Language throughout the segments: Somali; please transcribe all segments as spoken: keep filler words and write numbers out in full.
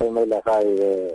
meel raay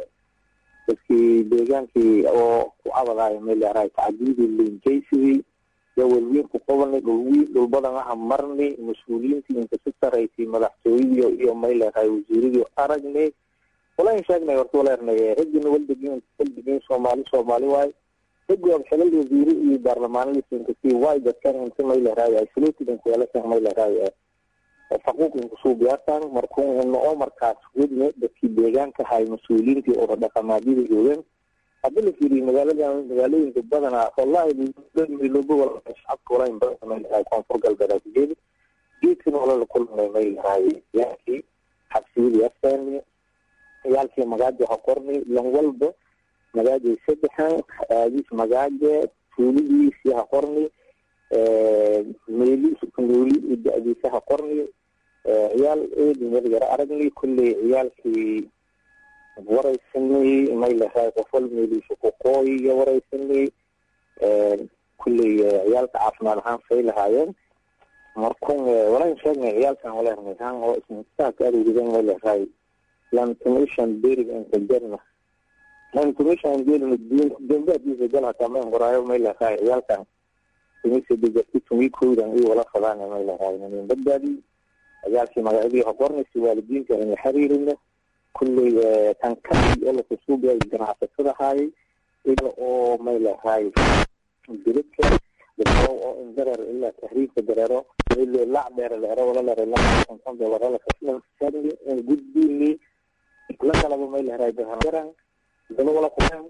dadkii deegaankii oo ku abadaay meel raay tacdiidi liinjaysi yawalwiin ku qabanay dhulwi dhul badan ah marni mas'uuliyiintii inta si sareeyay madaxtooyada iyo meel raay wasiirada aragnay wala in sheegnay horta wala yarnay rajin waldagin waldagin Soomaali Soomaali way dadku xilal wasiir iyo baarlamaanka intii way dadkan inta meel raay ay suluutin ku wala san meel raay faquuqin kusoo gaartaan markuu oo markaas wadne dadkii deegaanka hay mas'uuliyiintii oo dhaqamadii joogan hadii la fiiriyo magaalada magaalooyinka badana wallahi loogu wala shacabka wala in badan ay koonfur galbeed jeedi jeedkii wala la kulmay meel raay yaaki xabsiga yasani yaalkii magaajo qorni lan walba magaajo saddexan aadis magaajo tuulidiisi ha qorni ee meeli sukuuli idadiisa ha qorni ciyaal eedin yar aragnay kulli ciyaalkii waraysanay meel raay qofol meeli ku qooy waraysanay ee kulli ciyaalka caafimaad ahaan faylahaayeen markuu wala sheegnay ciyaalkan wala yarnayaan oo ismitaag aruuridan meel raay lan commission beering and concerna lan commission beering din dinda diisa gala kama qoraayo meel raay ciyaalkan inisi digti tumi kuudan iyo wala fadaan meel raay in badbaadi ciyaalkii magaalada qornaysi waalidiinta in xiriirina kulli tan ka iyo ku suuqay ganacsatada hay ila oo meel raay dilka oo in darar illa tahriifka dararo illa la dheer la wala la la kan wala la kaslan sadi in gudbini la kala meel raay daran dalo wala qaan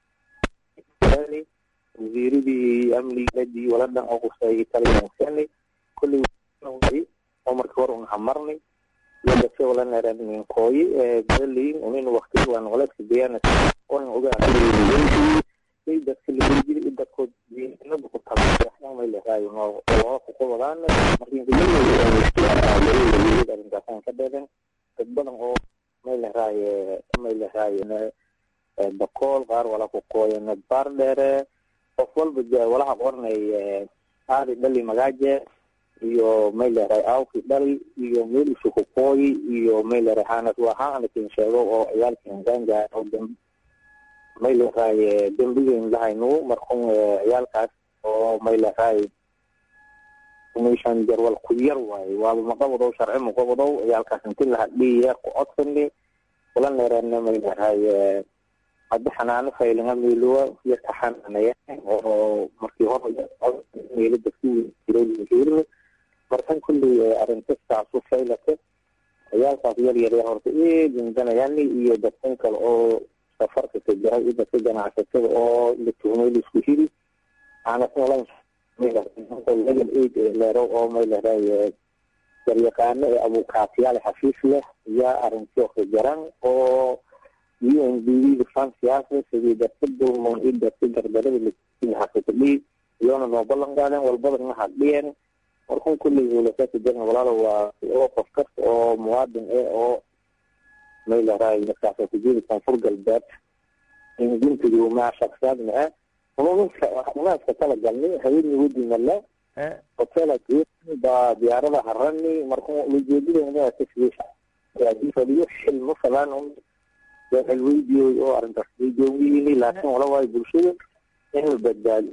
yani wasiiradii amniga wala dhan oo qosay Italian sani kulli oo markii hore una hamarnay yada soo wala neeraan in kooyi ee galin in waqti waan wala sidiyana oo ogaa ay dadka la jiri dadku diinna ku taabto meel raay oo oo ku qodaan markii ay ka dhadan dad badan oo meel raay meel raay bakool qaar wala ku qooyana bar dheere qof walba wala qornay aadi dhali magaaje iyo meel raay awki dhali iyo meel isku qooy iyo meel rahanad waxaan ka sheego oo ciyaalkan ganga oo meel raay dambiga lahayno markuu ciyaalkaas oo meel raay commission jarwal ku yar waay waa maqabado sharci maqabado ciyaalkaas intii la hadhiya ku codsanay wala neerana meel raay hadda xanaano faylinga meeluwa iyo taxanaya oo markii hore meelo dadkii jiray markan kulli arinta saasu faylata ciyaalkaas yar yar horta ee dindanayaan iyo dadkan kale oo safarka ka jira iyo dadka ganacsatada oo la tuhmay isku hiri ana soo meel leero oo meel raay yaqaano abu kaatiyaal xafiis leh ya arinta oo jaran oo U N D P Fransiyaasha sidii dadka dulmoon iyo dadka gardarada la xaqeeyay yoona noo ballan qaadan walbada ma hadiyeen markuu kulli walaasha jirna walaalo waa oo qof kasta oo muwaadin ah oo meel raay markaas ku jiri koonfur galbeed in guntigu ma shaqsadna oo waxaana kala galnay hay'adda wadina la ee hotel ba diyaarada harani markuu ujeedada inay tasbiix yaadi fadiyo xil ma falan الفيديو او ارنت فيديو ويني لكن ولا واي bulshada in badbaad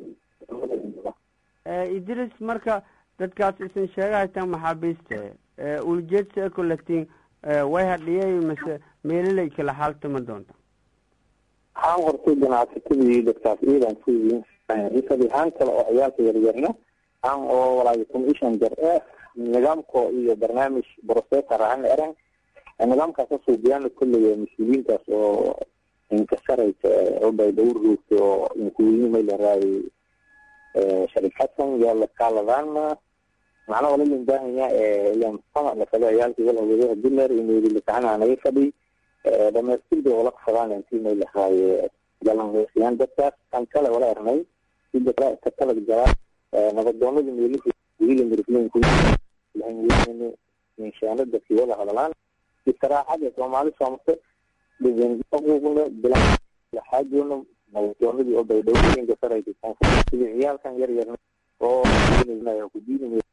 ee idris marka dadkaas isin sheegaytaan maxaabiista ee uljeedka kulatiin way hadiyay mise meelay kala xalta ma doonta haan hortay ganacsatada dadkaas iidan fuudin inta bihan kala oo ciyaalka yar yarna aan oo walaa commission jar ee nidaamko iyo barnaamij processor aan eran nidaamkaas soo biyaan kulliye mas'uuliyiintaas oo inkasaraysa oo bay dowrto oo inkuuyin meel raay ee shirkaddan yalla kaladan macna wala in baahanya ee ilaan fama la kala ciyaalkii wala wada dinar inuu la taxanaanay fadhi ee dhameystirka wala qafaan intii meel raay galan weeyaan dadkaas kan kale wala arnay sidoo kale ka kala jara nabaddoonada meelihii wiil mirfleen ku lahayn in shaanada fi wala hadalaan استراحة سومالي سومسة بين أقوله بلا حاجون موجودة بيدوين كسرة يكون في عيال كان يريان أو من الناس يقولون